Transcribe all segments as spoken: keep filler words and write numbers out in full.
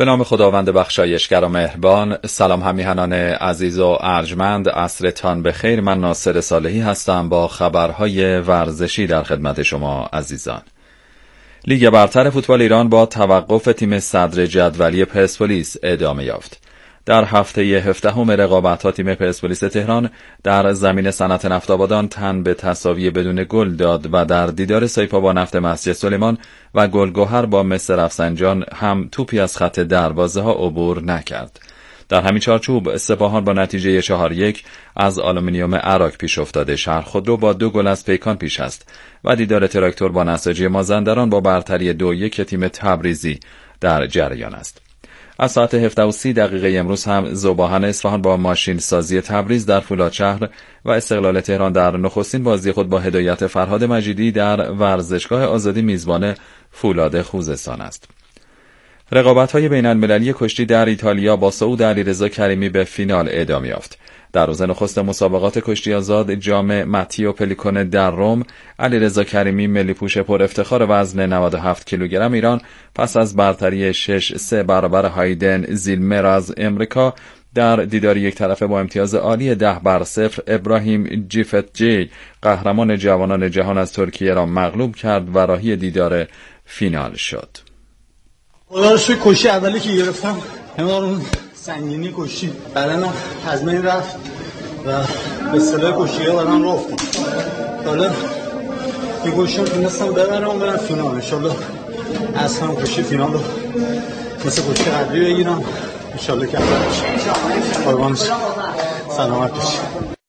به نام خداوند بخشایشگر و مهربان. سلام همیهنان عزیز و ارجمند، عصرتان بخیر. من ناصر صالحی هستم با خبرهای ورزشی در خدمت شما عزیزان. لیگ برتر فوتبال ایران با توقف تیم صدر جدولی پرسپولیس ادامه یافت. در هفته هفدهم رقابت‌ها تیم پرسپولیس تهران در زمین صنعت نفت آبادان تن به تساوی بدون گل داد و در دیدار سایپا با نفت مسجد سلیمان و گلگهر با مس رفسنجان هم توپی از خط دروازه ها عبور نکرد. در همین چارچوب سپاهان با نتیجه چهار یک از آلومینیوم عراق پیش افتاده. شهر خودرو با دو گل از پیکان پیش است و دیدار تراکتور با نساجی مازندران با برتری دو یک تیم تبریزی در جریان است. از ساعت هفده و سی دقیقه امروز هم ذوباهن اصفهان با ماشین سازی تبریز در فولادشهر و استقلال تهران در نخستین بازی خود با هدایت فرهاد مجیدی در ورزشگاه آزادی میزبان فولاد خوزستان است. رقابت‌های بین‌المللی کشتی در ایتالیا با صعود علیرضا کریمی به فینال ادامه یافت. در روز نخست مسابقات کشتی آزاد جام ماتیو پلیکون در روم، علیرضا کریمی ملی پوش پر افتخار وزن نود و هفت کیلوگرم ایران پس از برتری شش سه برابر هایدن زیلمر از امریکا در دیدار یک طرفه با امتیاز عالی ده بر صفر ابراهیم جیفتجی قهرمان جوانان جهان از ترکیه را مغلوب کرد و راهی دیدار فینال شد. خداروشکر کشتی اولی که گرفتم همون سنگینی کشتی بدنم از من رفت و به اصطلاح کشتی ها بدنم رفت. حالا یه کشتی تونستم ببرم و برم فینال. انشالله از هم کشتی فینال رو مثل کشتی قبلی بگیرم. انشالله که قربان سلامت باشید.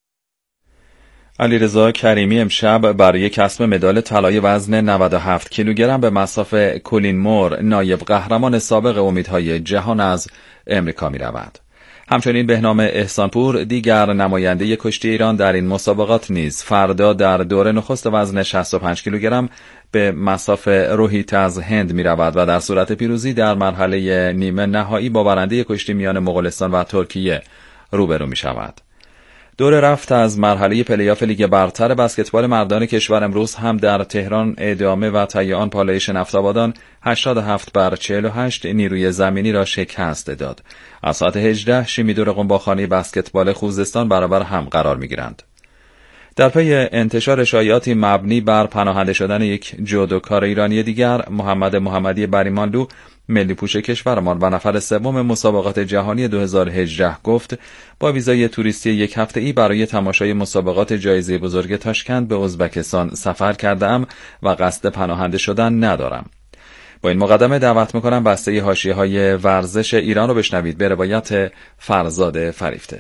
علیرضا کریمی امشب برای کسب مدال طلای وزن نود و هفت کیلوگرم به مصاف کولین مور نایب قهرمان سابق امیدهای جهان از امریکا می رود. همچنین بهنام احسانپور دیگر نماینده کشتی ایران در این مسابقات نیز فردا در دوره نخست وزن شصت و پنج کیلوگرم به مصاف روحیت از هند می رود و در صورت پیروزی در مرحله نیمه نهایی با برنده کشتی میان مغولستان و ترکیه روبرو می شود. دور رفت از مرحله پلی‌آف لیگ برتر بسکتبال مردان کشور امروز هم در تهران ادامه و طی آن پالایش نفت آبادان هشتاد و هفت بر چهل و هشت نیروی زمینی را شکست داد. از ساعت هجده شیمیدور قنباخانه بسکتبال خوزستان برابر هم قرار می‌گیرند. در پی انتشار شایعاتی مبنی بر پناهنده شدن یک جودوکار ایرانی دیگر، محمد محمدی بریمانلو ملی پوش کشورمان و نفر سوم مسابقات جهانی دو هزار و هجده گفت با ویزای توریستی یک هفته‌ای برای تماشای مسابقات جایزه بزرگ تاشکند به ازبکستان سفر کرده‌ام و قصد پناهنده شدن ندارم. با این مقدمه دعوت می‌کنم بسته حاشیه‌های ورزش ایران رو بشنوید به روایت فرزاد فریفته.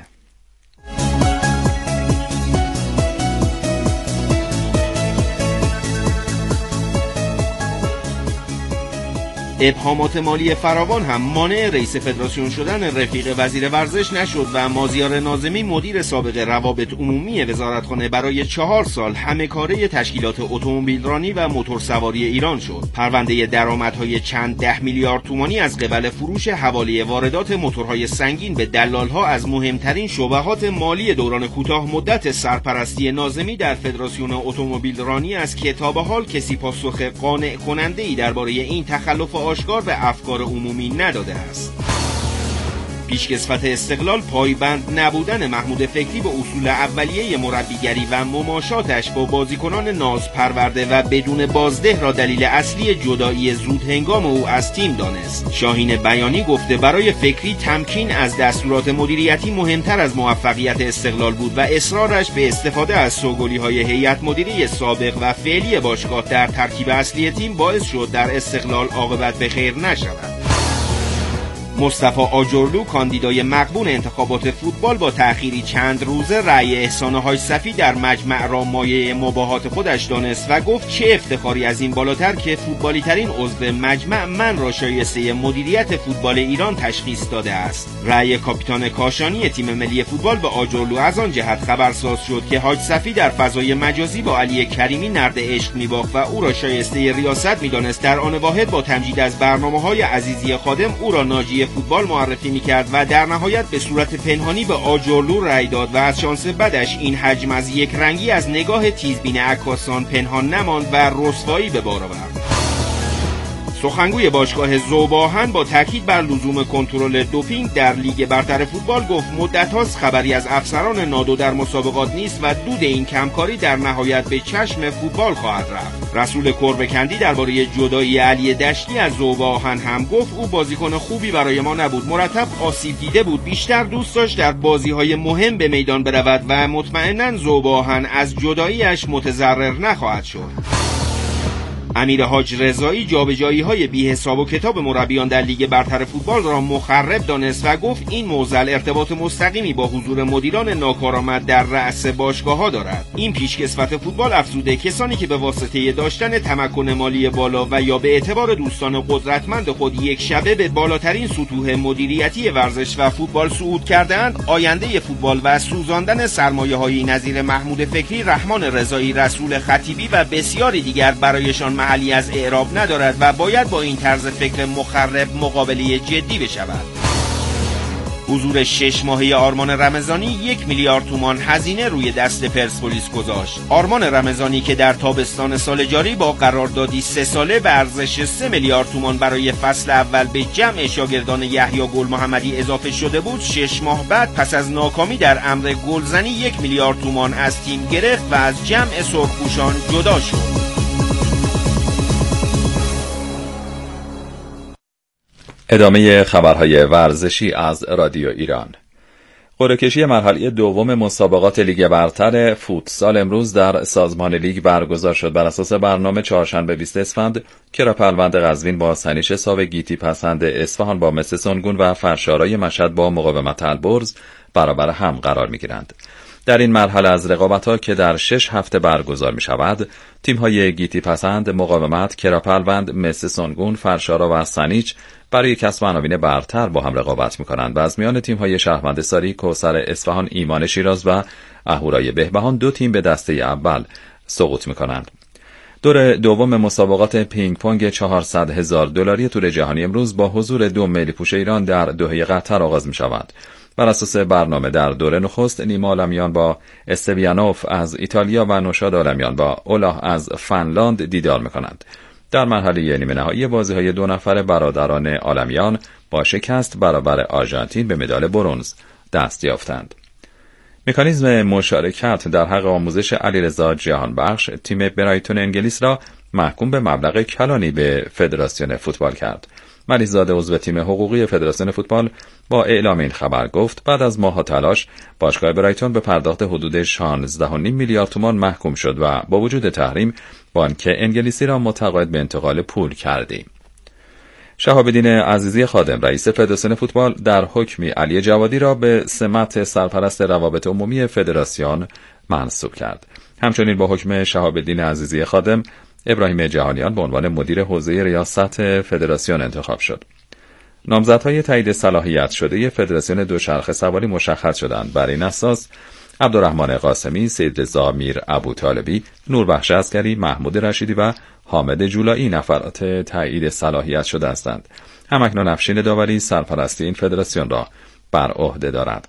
ابهامات مالی فراوان هم مانع رئیس فدراسیون شدن رفیق وزیر ورزش نشد و مازیار ناظمی مدیر سابق روابط عمومی وزارتخانه برای چهار سال همه کاره تشکیلات اتومبیلرانی و موتورسواری ایران شد. پرونده درآمدهای چند ده میلیارد تومانی از قبل فروش حواله واردات موتورهای سنگین به دلال‌ها از مهمترین شبهات مالی دوران کوتاه مدت سرپرستی ناظمی در فدراسیون اتومبیلرانی است که تا به حال کسی پاسخ قانع کننده‌ای درباره این تخلف آشکار به افکار عمومی نداده است. پیشکسوت استقلال پایبند نبودن محمود فکری به اصول اولیه مربیگری و مماشاتش با بازیکنان ناز پرورده و بدون بازده را دلیل اصلی جدایی زود هنگام او از تیم دانست. شاهین بیانی گفته برای فکری تمکین از دستورات مدیریتی مهمتر از موفقیت استقلال بود و اصرارش به استفاده از سوگلی‌های هیئت مدیره سابق و فعلی باشگاه در ترکیب اصلی تیم باعث شد در استقلال عاقبت به خیر نشود. مصطفی آجرلو کاندیدای مقبول انتخابات فوتبال با تأخیری چند روزه رأی احسان حاج صفی در مجمع را مایه مباهات خودش دانست و گفت چه افتخاری از این بالاتر که فوتبالی ترین عضو مجمع من را شایسته مدیریت فوتبال ایران تشخیص داده است. رأی کاپیتان کاشانی تیم ملی فوتبال به آجرلو از آن جهت خبرساز شد که حاج صفی در فضای مجازی با علی کریمی نرد عشق می‌باخت و او را شایسته ریاست می‌دانست. در آن واحد با تمجید از برنامه‌های عزیزی خادم او را ناجی فوتبال معرفی می‌کرد و در نهایت به صورت پنهانی به آجرلو رأی داد و از شانس بدش این حجم از یک رنگی از نگاه تیزبین عکاسان پنهان نماند و رسوایی به بار آورد. سخنگوی باشگاه ذوب‌آهن با تاکید بر لزوم کنترل دوپینگ در لیگ برتر فوتبال گفت مدت هاست خبری از افسران نادو در مسابقات نیست و دود این کمکاری در نهایت به چشم فوتبال خواهد رفت. رسول کربکندی درباره جدایی علی دشتی از ذوب‌آهن هم گفت او بازیکن خوبی برای ما نبود، مرتب آسیب دیده بود، بیشتر دوست داشت در بازی‌های مهم به میدان برود و مطمئناً ذوب‌آهن از جداییش متضرر نخواهد شد. امیر حاج رضایی جابجایی‌های بی‌حساب و کتاب مربیان در لیگ برتر فوتبال را مخرب دانست و گفت این معضل ارتباط مستقیمی با حضور مدیران ناکارآمد در رأس باشگاه‌ها دارد. این پیشکسوت فوتبال افزوده کسانی که به واسطه داشتن تمکن مالی بالا و یا به اعتبار دوستان قدرتمند خود یک شبه به بالاترین سطوح مدیریتی ورزش و فوتبال صعود کرده‌اند، آینده فوتبال و سوزاندن سرمایه‌هایی نظیر محمود فکری، رحمان رضایی، رسول خطیبی و بسیاری دیگر برایشان محلی از اعراب ندارد و باید با این طرز فکر مخرب مقابله جدی بشود. حضور شش ماهه آرمان رمضانی یک میلیارد تومان هزینه روی دست پرسپولیس گذاشت. آرمان رمضانی که در تابستان سال جاری با قراردادی سه ساله به ارزش سه میلیارد تومان برای فصل اول به جمع شاگردان یحیی گل محمدی اضافه شده بود، شش ماه بعد پس از ناکامی در امر گلزنی یک میلیارد تومان از تیم گرفت و از جمع سرخپوشان جدا شد. ادامه خبرهای ورزشی از رادیو ایران. قرعه کشی مرحله دوم مسابقات لیگ برتر فوتسال امروز در سازمان لیگ برگزار شد. بر اساس برنامه چهارشنبه بیست اسفند کراپلوند قزوین با سنیش ساو گیتی پسند اصفهان با مس سنگون و فرشارای مشهد با مقاومت البرز برابر هم قرار می‌گیرند. در این مرحله از رقابت‌ها که در شش هفته برگزار می‌شود، تیم‌های گیتی پسند، مقاومت، کراپلوند، مس سنگون، فرشارا و سنیچ برای کسب عناوین برتر با هم رقابت می‌کنند و از میان تیم‌های شهروند ساری، کوثر اصفهان، ایمان شیراز و اهورای بهبهان دو تیم به دسته اول سقوط می‌کنند. دور دوم مسابقات پینگ پونگ چهارصد هزار دلاری تور جهانی امروز با حضور دو ملی پوش ایران در دوحه قطر آغاز می‌شود. بر اساس برنامه در دوره نخست نیما عالمیان با استویانوف از ایتالیا و نوشاد عالمیان با اولاه از فنلاند دیدار می‌کنند. در مرحله نیمه نهایی بازی‌های دو نفر برادران عالمیان با شکست برابر آرژانتین به مدال برنز دست یافتند. مکانیزم مشارکت در حق آموزش علیرضا جهانبخش تیم برایتون انگلیس را محکوم به مبلغ کلانی به فدراسیون فوتبال کرد. ملیح‌زاده عضو تیم حقوقی فدراسیون فوتبال با اعلام این خبر گفت بعد از ماه‌ها تلاش باشگاه برایتون به پرداخت حدود شانزده و نیم میلیارد تومان محکوم شد و با وجود تحریم بانک انگلیسی را متقاعد به انتقال پول کردیم. شهاب‌الدین عزیزی خادم رئیس فدراسیون فوتبال در حکمی علی جوادی را به سمت سرپرست روابط عمومی فدراسیون منصوب کرد. همچنین با حکم شهاب‌الدین عزیزی خادم ابراهیم جهانیان به عنوان مدیر حوزه ریاست فدراسیون انتخاب شد. نامزدهای تایید صلاحیت شده فدراسیون دوچرخه سواری مشخص شدند. بر این اساس عبدالرحمن قاسمی، سید رضا میر ابوطالبی، نوربخش عسکری، محمود رشیدی و حامد جولایی نفرات تایید صلاحیت شده هستند. همکنون افشین داوری سرپرستی این فدراسیون را بر عهده دارد.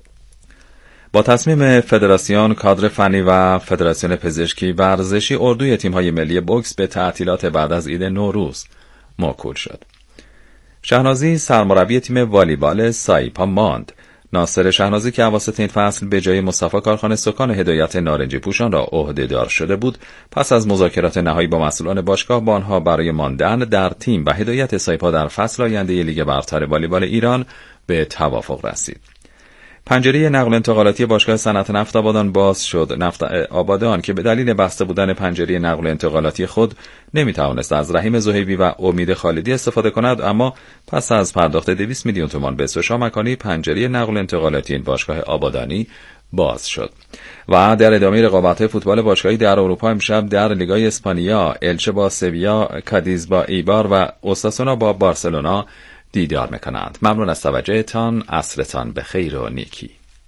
با تصمیم فدراسیون، کادر فنی و فدراسیون پزشکی ورزشی اردوی تیم‌های ملی بوکس به تعطیلات بعد از عید نوروز موکول شد. شهنازی سرمربی تیم والیبال سایپا ماند. ناصر شهنازی که اواسط این فصل به جای مصطفی کارخانه سکان هدایت نارنجی پوشان را عهده‌دار شده بود، پس از مذاکرات نهایی با مسئولان باشگاه با آنها برای ماندن در تیم و هدایت سایپا در فصل آینده لیگ برتر والیبال ایران به توافق رسید. پنجره نقل و انتقالاتی باشگاه صنعت نفت آبادان باز شد. نفت آبادان که به دلیل بسته بودن پنجره نقل و انتقالاتی خود نمیتوانست از رحیم زهیبی و امید خالدی استفاده کند، اما پس از پرداخت دویست میلیون تومان به سوشا مکانی پنجره نقل و انتقالاتی این باشگاه آبادانی باز شد. و در ادامه رقابت‌های فوتبال باشگاهی در اروپا امشب در لیگای اسپانیا الچه با سویا، کادیز با ایبار و اوساسونا با بارسلونا دیدار میکنند. ممنون از توجهتان. عصرتان به خیر و نیکی.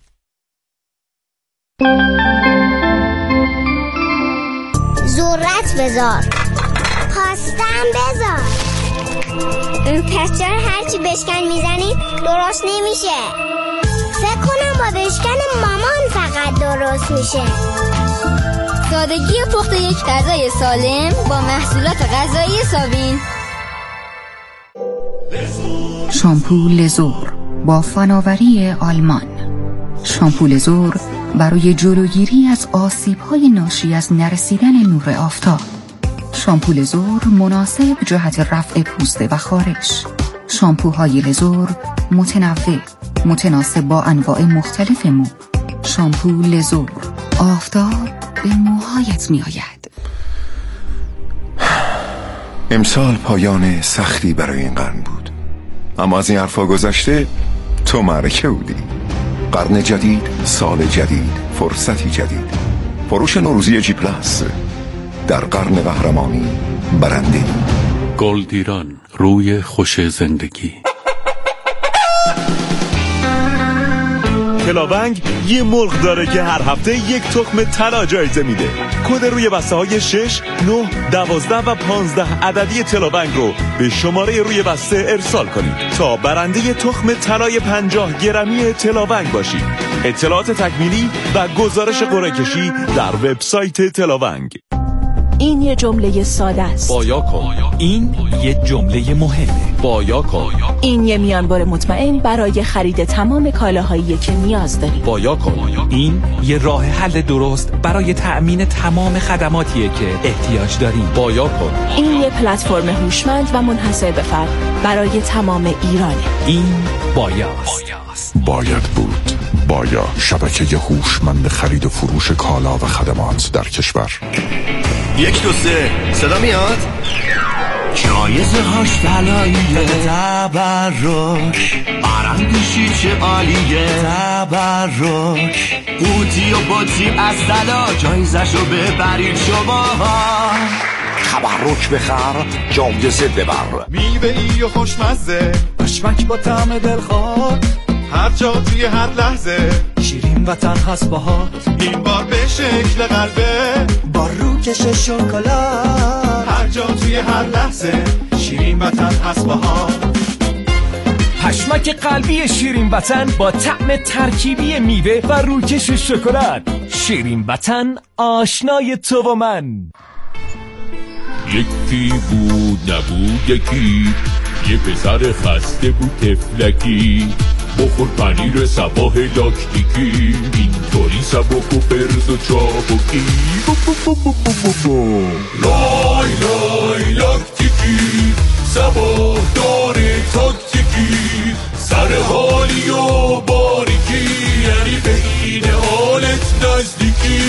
ذرت بذار، پاستم بذار. پس چرا هرچی بشکن میزنی درست نمیشه؟ فکر کنم با بشکن مامان فقط درست میشه. سادگی پخت یک غذای سالم با محصولات غذایی سابین. شامپو لزور با فناوری آلمان. شامپو لزور برای جلوگیری از آسیب‌های ناشی از نرسیدن نور آفتاب. شامپو لزور مناسب جهت رفع پوسته و خارش. شامپوهای لزور متنوع، متناسب با انواع مختلف مو. شامپو لزور، آفتاب به موهایت می آید. امسال پایان سختی برای این قرن بود، اما از این حرفا گذشته تو معرکه بودی. قرن جدید، سال جدید، فرصتی جدید. فروش نوروزی جی پلاس در قرن قهرمانی برنده. گلدیران، روی خوش زندگی. کلاونگ یه مرغ داره که هر هفته یک تخم طلا جایزه میده. کد روی بسته های شش، نه، دوازده و پانزده عددی تلاونگ رو به شماره روی بسته ارسال کنید تا برنده تخم طلای پنجاه گرمی تلاونگ باشید. اطلاعات تکمیلی و گزارش قرعه کشی در وبسایت تلاونگ. این یه جمله ساده است. بایا کن. این یه جمله مهمه. بایا کن. این یه میانبر مطمئن برای خرید تمام کالاهایی که نیاز داری. بایا کن. این یه راه حل درست برای تأمین تمام خدماتیه که احتیاج داریم. بایا کن. این یه پلتفرم هوشمند و منحصر به فرد برای تمام ایرانه. این بایاست. باید بود. بایا، شبکه هوشمند خرید و فروش کالا و خدمات در کشور. یک دو سه صدا میاد؟ جایزه هاش طلاییه، تبرک برندشی چه عالیه، تبرک قوطی و بطری از طلا، جایزشو ببرید شما. تبرک بخر، جایزه ببر. میوه‌ای و خوشمزه، پشمک با طعم دلخواه، هر جا توی هر لحظه شیرین وطن هست باهات. این بار به شکل قلبه، با روکش شکلات، هر جا توی هر لحظه شیرین وطن هست باهات. پشمک قلبی شیرین وطن با طعم ترکیبی میوه و روکش شکلات. شیرین وطن، آشنای تو و من. یکی بود نبود یکی، یه پسر خسته بود تفلکی، بخور پنیر سباه لاکتیکی، اینطوری سبک و فرز و چابکی. لای لای لاکتیکی، سباه داره تاکتیکی، سر حالی و باریکی، یعنی به این حالت نزدیکی.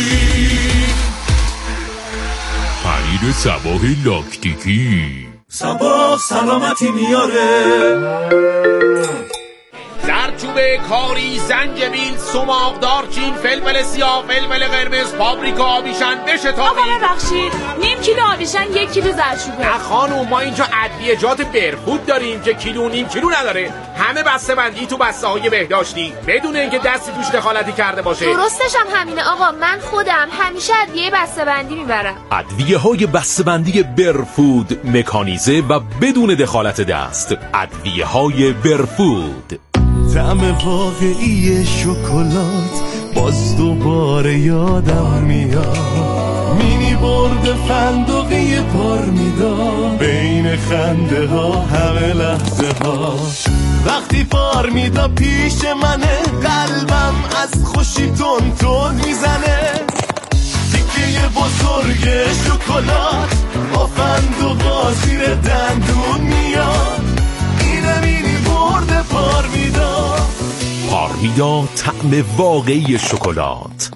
پنیر سباه لاکتیکی، سباه سلامتی میاره. زردچوبه، کاری، زنجبیل، سماق، دارچین، فلفل سیاه، فلفل قرمز، پاپریکا، آبیشن بشتابید. آقا ببخشید، نیم کیلو آبیشن، یک کیلو زردچوبه. نه خانوم، ما اینجا ادویه‌جات برفود داریم که کیلو نیم کیلو نداره. همه بسته بندی تو بسته های بهداشتی بدون اینکه دستی توش دخالتی کرده باشه. درستش هم همینه آقا، من خودم همیشه ادویه بسته بندی میبرم. ادویه های بسته بندی برفود، مکانیزه و بدون دخالت دست. ادویه های برفود. طعم واقعی شکلات باز دوباره یادم میاد. مینی برد فندقی پارمیدان، بین خنده ها همه لحظه ها. وقتی پارمیدا پیش منه، قلبم از خوشی تون تون میزنه. تیکه بزرگ شکلات با فندقا زیر دندون میاد. اینه مینی برد پارمیدا. پارمیدا، طعم واقعی شکلات.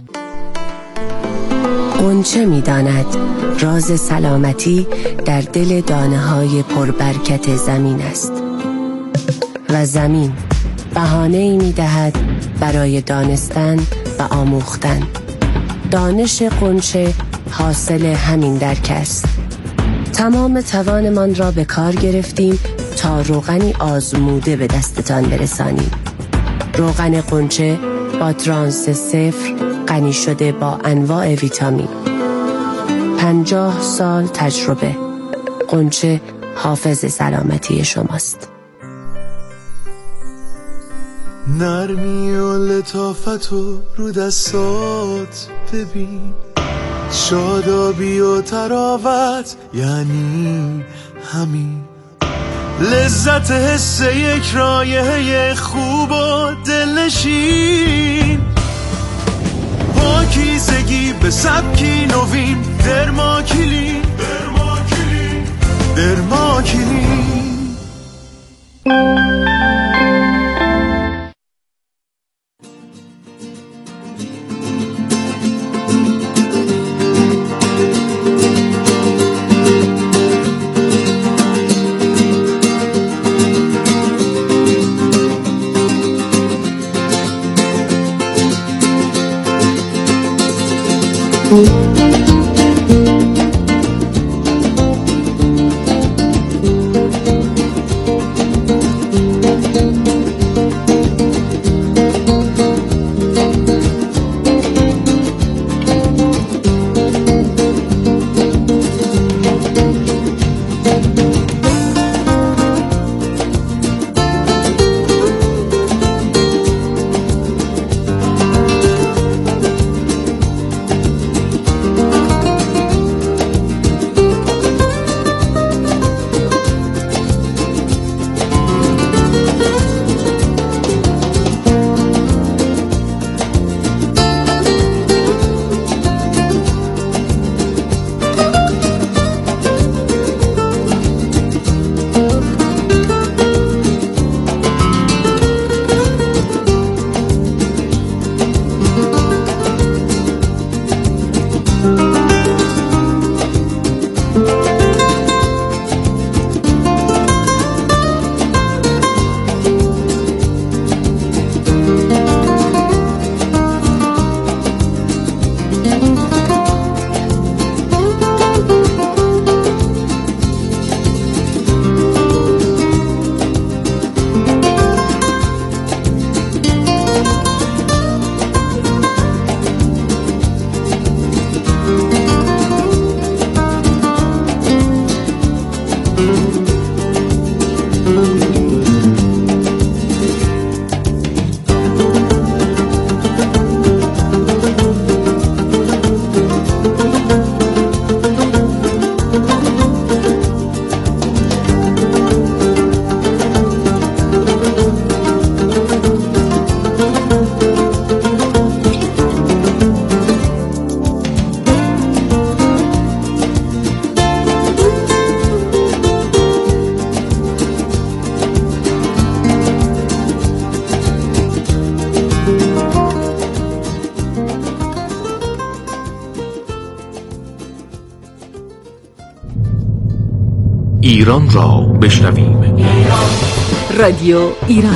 غنچه می‌داند راز سلامتی در دل دانه‌های پربرکت زمین است و زمین بهانه‌ای می‌دهد برای دانستن و آموختن. دانش غنچه حاصل همین درک است. تمام توانمان را به کار گرفتیم تا روغنی آزموده به دستتان برسانیم. روغن غنچه با ترانس صفر، غنی شده با انواع ویتامین. پنجاه سال تجربه. غنچه حافظ سلامتی شماست. نرمی و لطافت و رو دستات ببین، شادابی و تراوت یعنی همین. لذت حس یک رایحه خوب و دلنشین، پاکیزگی به سبکی نوین، درماکلین درماکلین درماکلین. ایران را بشنویم. رادیو ایران.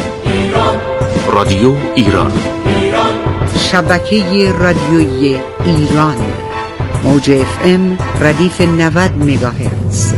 رادیو ایران. شبکه رادیویی ایران. موج اف ام ردیف نود مگاهرتز.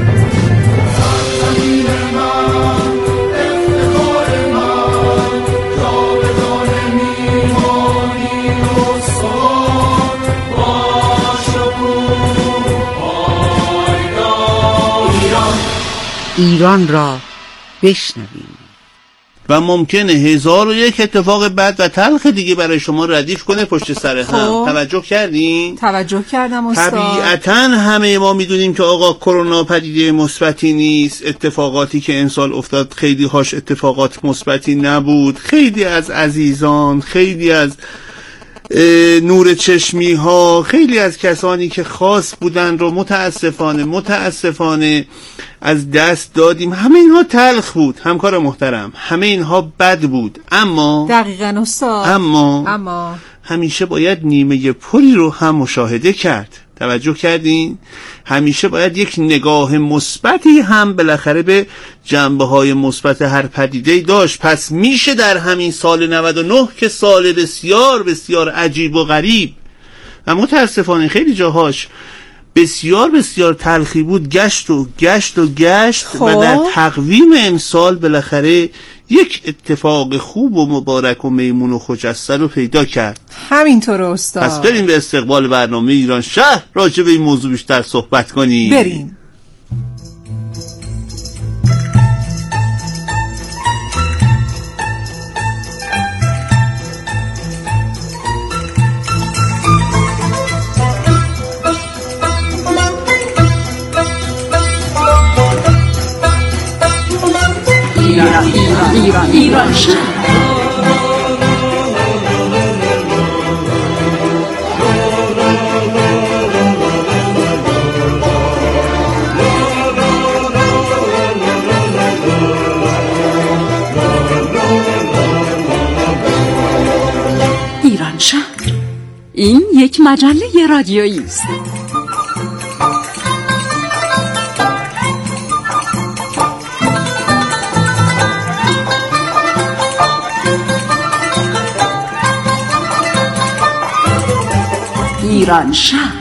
ایران را بشنویم. و ممکنه هزار و یک اتفاق بد و تلخ دیگه برای شما ردیف کنه پشت سر هم. توجه کردین؟ توجه کردم استاد. طبیعتاً همه ما میدونیم که آقا کرونا پدیده مثبتی نیست. اتفاقاتی که امسال افتاد خیلی هاش اتفاقات مثبتی نبود. خیلی از عزیزان، خیلی از نور چشمی ها، خیلی از کسانی که خاص بودن رو متاسفانه متاسفانه از دست دادیم. همه اینها تلخ بود همکار محترم، همه اینها بد بود، اما دقیقاً استاد اما اما همیشه باید نیمه پلی رو هم مشاهده کرد. توجه کردین؟ همیشه باید یک نگاه مثبتی هم بالاخره به جنبه‌های مثبت هر پدیده‌ای داشت. پس میشه در همین سال نود و نه که سال بسیار بسیار عجیب و غریب و متاسفانه خیلی جاهاش بسیار بسیار تلخی بود، گشت و گشت و گشت خب. و در تقویم امسال بالاخره یک اتفاق خوب و مبارک و میمون و خجسته رو پیدا کرد. همینطور استاد. پس بریم به استقبال برنامه ایران شهر، راجع به این موضوع بیشتر صحبت کنیم. بریم. ایران ایران ایران ایران شهر. ایران شهر، این یک مجله رادیویی است. ایران شهر.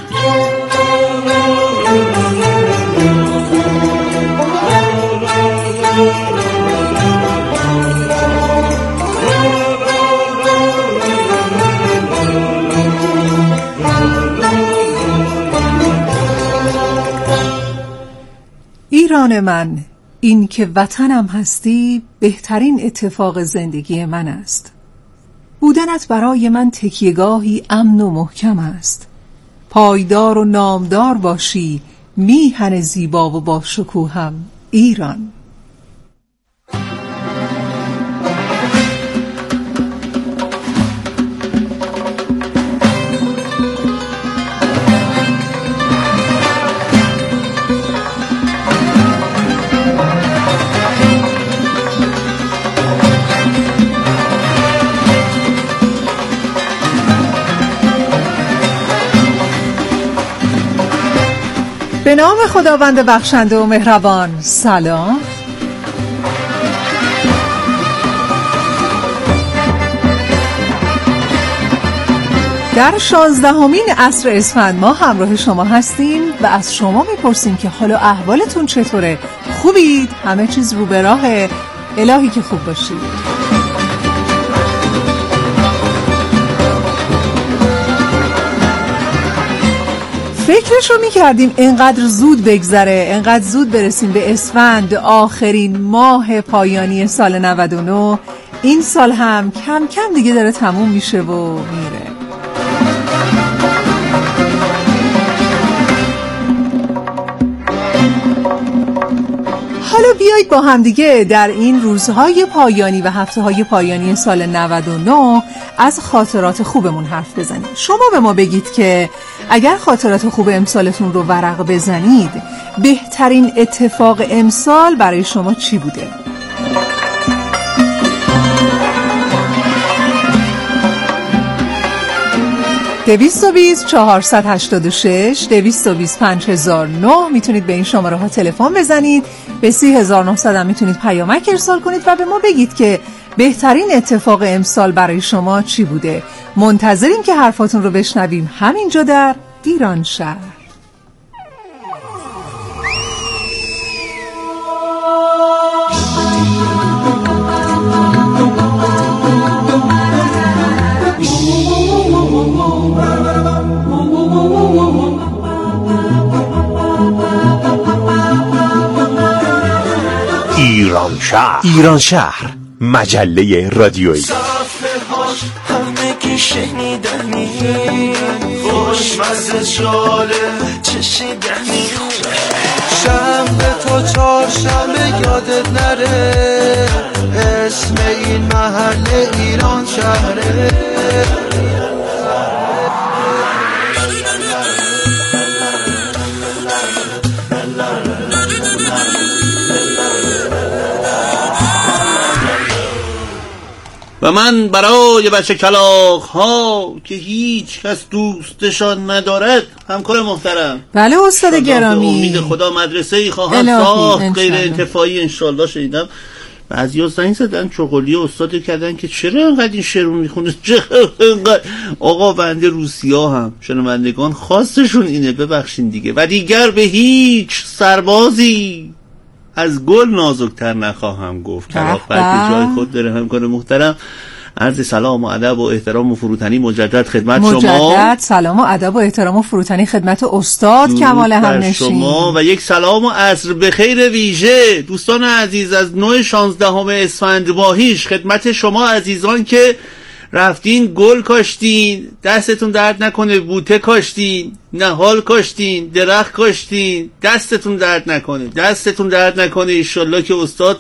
ایران من، این که وطنم هستی بهترین اتفاق زندگی من است. بودنت برای من تکیهگاهی امن و محکم است. پایدار و نامدار باشی، میهن زیبا و با شکوهم ایران. به نام خداوند بخشنده و مهربان. سلام. در شانزدهمین عصر اسفند ما همراه شما هستیم و از شما میپرسیم که حالا احوالتون چطوره؟ خوبید؟ همه چیز رو به راهه؟ الهی که خوب باشید. فکرشو میکردیم اینقدر زود بگذره، اینقدر زود برسیم به اسفند، آخرین ماه پایانی سال نود و نه. این سال هم کم کم دیگه داره تموم میشه و میره. حالا بیایید با هم دیگه در این روزهای پایانی و هفته‌های پایانی سال نود و نه از خاطرات خوبمون حرف بزنیم. شما به ما بگید که اگر خاطرات خوب امسالتون رو ورق بزنید، بهترین اتفاق امسال برای شما چی بوده؟ دویست و بیست چهارصد و هشتاد و شش دویست و بیست پنج هزار و نه میتونید به این شماره ها تلفن بزنید. به سی هزار و نهصد هم میتونید پیامک ارسال کنید و به ما بگید که بهترین اتفاق امسال برای شما چی بوده. منتظریم که حرفاتون رو بشنویم همینجا در ایران شهر. ایران شهر. ایران شهر، مجله رادیویی. همه کی شنیدنی، خوشمزه جاله چشیدنی. شنبه تو چهارشنبه یادت نره، اسم این محله ایران شهره. و من برای بچه کلاغ ها که هیچ کس دوستشان ندارد، همکار محترم، بله استاد گرامی، امید خدا مدرسه ای خواهم ساخت غیر انتفاعی انشالله. شنیدم بعضیا زنگ زدن چغلی استاد کردن که چرا انقدر این شعر رو میخونه، چرا انقدر. آقا بنده روسیا هم شنوندگان خواستشون اینه، ببخشین دیگه. و دیگر به هیچ سربازی از گل نازکتر نخواهم گفت. کلاغ بلکه جای خود داره. همکار محترم، عرض سلام و ادب و احترام و فروتنی مجدد خدمت مجدد شما. مجدد سلام و ادب و احترام و فروتنی خدمت استاد کمال همنشین شما و یک سلام و عصر بخیر ویژه دوستان عزیز از نوع شانزدهم اسفند ماهیش خدمت شما عزیزان که رفتین گل کاشتین، دستتون درد نکنه، بوته کاشتین، نهال کاشتین، درخت کاشتین، دستتون درد نکنه، دستتون درد نکنه. ایشالله که استاد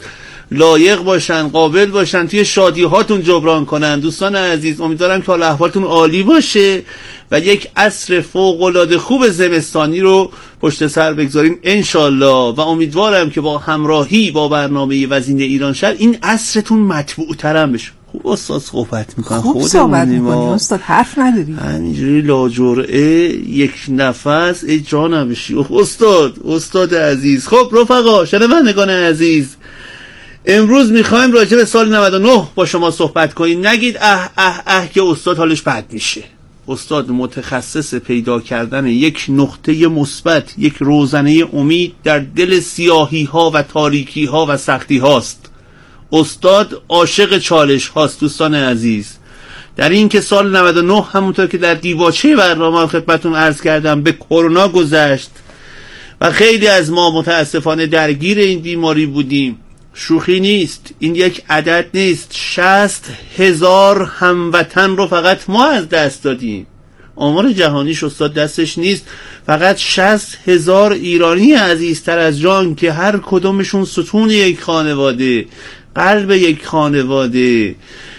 لایق باشن، قابل باشن، توی شادی هاتون جبران کنن. دوستان عزیز امیدوارم که حال احوالتون عالی باشه و یک عصر فوق العاده خوب زمستانی رو پشت سر بگذاریم انشالله و امیدوارم که با همراهی با برنامه وزین ایران شهر این عصرتون مطبوع ترم بشه. خوب استاد صحبت میکنن، خوب صحبت میکنی استاد، حرف نداری همینجوری لاجرعه یک نفس ای جانم بشی استاد استاد عزیز. خب رفقا شنوندگان عزیز، امروز میخوایم راجع به سال نود و نه با شما صحبت کنیم. نگید اه اه اه که استاد حالش بد میشه. استاد متخصص پیدا کردن یک نقطه مثبت، یک روزنه امید در دل سیاهی ها و تاریکی ها و سختی هاست. استاد عاشق چالش هاست. دوستان عزیز در این که سال نود و نه همونطور که در دیباچه برنامه خدمتتون عرض کردم به کرونا گذشت و خیلی از ما متاسفانه درگیر این بیماری بودیم. شوخی نیست، این یک عدد نیست، شصت هزار هموطن رو فقط ما از دست دادیم. آمار جهانیش استاد دستش نیست، فقط شصت هزار ایرانی عزیزتر از جان که هر کدومشون ستون یک خانواده، قلب یک خانواده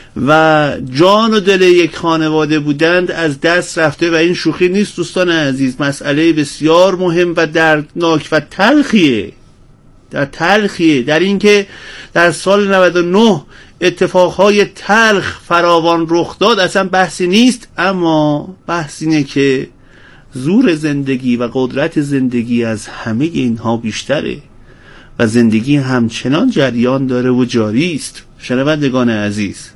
و جان و دل یک خانواده بودند از دست رفته و این شوخی نیست دوستان عزیز. مسئله بسیار مهم و دردناک و تلخیه، در تلخیه در این که در سال نود و نه اتفاقهای تلخ فراوان رخ داد. اصلا بحثی نیست، اما بحث اینه که زور زندگی و قدرت زندگی از همه اینها بیشتره و زندگی همچنان جریان داره و جاری است. شنوندگان عزیز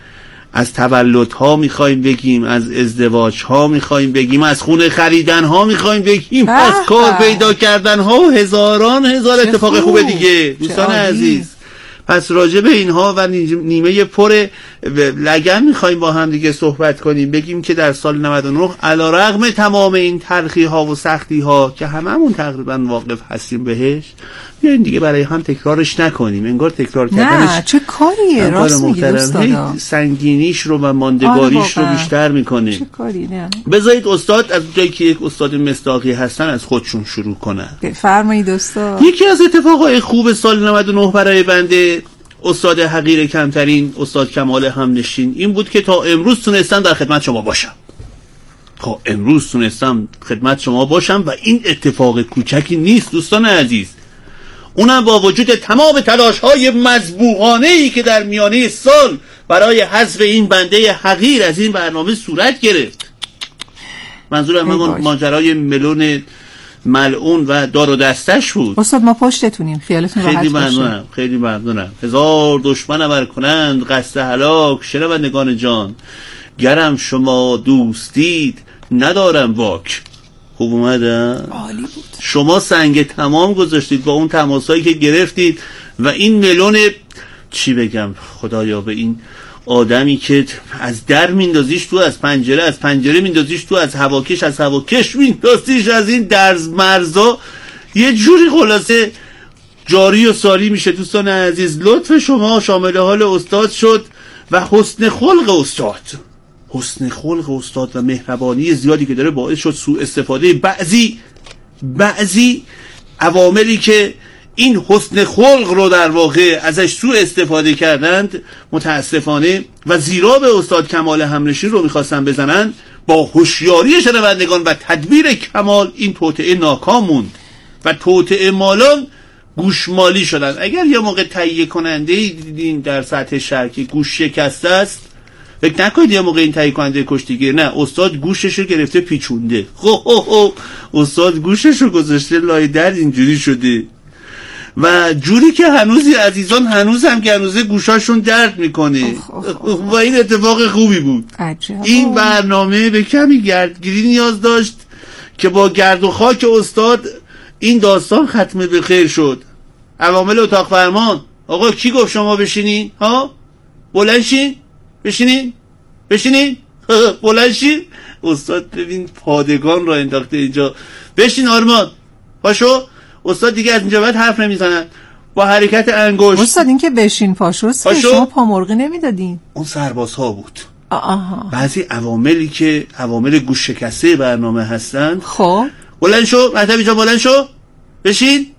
از تولدها میخوایم بگیم، از ازدواجها میخوایم بگیم، از خونه خریدنها میخوایم بگیم، از کار پیدا کردنها و هزاران هزار اتفاق خوبه دیگه دوستان عزیز. پس راجع به اینها و نیمه پر لگن میخوایم با هم دیگه صحبت کنیم. بگیم که در سال نود و نه علیرغم تمام این تلخی ها و سختی ها که هممون تقریبا واقف هستیم بهش، بیاین دیگه برای هم تکرارش نکنیم. انگار تکرار کردنش نه چه کاریه، راست میگی استاد، سنگینیش رو و ماندگاریش رو بیشتر میکنه. چه کاری نه. بذارید استاد از جایی که یک استاد مصداقی هستن از خودشون شروع کنن. بفرمایید استاد. یکی از اتفاقای خوب سال نود و نه برای بنده استاد حقیر کمترین، استاد کمال همنشین، این بود که تا امروز تونستم در خدمت شما باشم. تا امروز تونستم خدمت شما باشم و این اتفاق کوچکی نیست دوستان عزیز. اونم با وجود تمام تلاش‌های مذبوحانه‌ای که در میانه سال برای حذف این بنده حقیر از این برنامه صورت گرفت. منظورم همون ماجرای ملون ملعون و دار و دستش بود. استاد ما پشتتونیم، خیالتون راحت باشه. خیلی ممنونم، خیلی ممنونم. هزار دشمن ابر کنند قصد هلاک، شنوندگان جان گرم شما دوستید ندارم واک. خوب اومدن؟ عالی بود. شما سنگ تمام گذاشتید با اون تماسایی که گرفتید و این ملون چی بگم خدایا به این آدمی که از در میندازیش تو، از پنجره از پنجره میندازیش تو، از هواکش از هواکش میندازیش، از این درز مرزا یه جوری خلاصه جاری و ساری میشه. دوستان عزیز لطف شما شامل حال استاد شد و حسن خلق استاد، حسن خلق استاد و مهربانی زیادی که داره باعث شد سوء استفاده بعضی بعضی عواملی که این حسن خلق رو در واقع ازش سوء استفاده کردند متاسفانه و زیرا به استاد کمال همنشین رو میخواستن بزنن، با هوشیاری شنوندگان و تدبیر کمال این توطئه ناکام موند و توطئه مالان گوشمالی شدن. اگر یه موقع تهیه کننده دیدین در سطح شهر که گوش شکسته است، فکر نکنید یه موقع این تهیه کننده کشتیگیر، نه، استاد گوشش رو گرفته پیچونده. خب استاد گوشش رو گذاشته لای در اینجوری شده و جوری که هنوزی عزیزان هنوز هم که هنوزه گوشاشون درد میکنه و این اتفاق خوبی بود. عجب. این برنامه به کمی گردگیری نیاز داشت که با گرد و خاک استاد این داستان ختم به خیر شد. عوامل اتاق فرمان، آقا کی گفت شما بشینین؟ ها؟ بلند شین؟ بشینین؟ بشینین؟ بلند شین؟ استاد ببین پادگان را انداخته اینجا. بشین آرمان، پاشو. استاد دیگه از اینجا بعد حرف نمیزنن، با حرکت انگشت. استاد این که بشین پاشوست که شما پا مرغی نمیدادین. اون سربازها بود. آها. بعضی عواملی که عوامل گوش شکسته برنامه هستن. خب بلند شو، مهدوی جان بلند شو. بشین.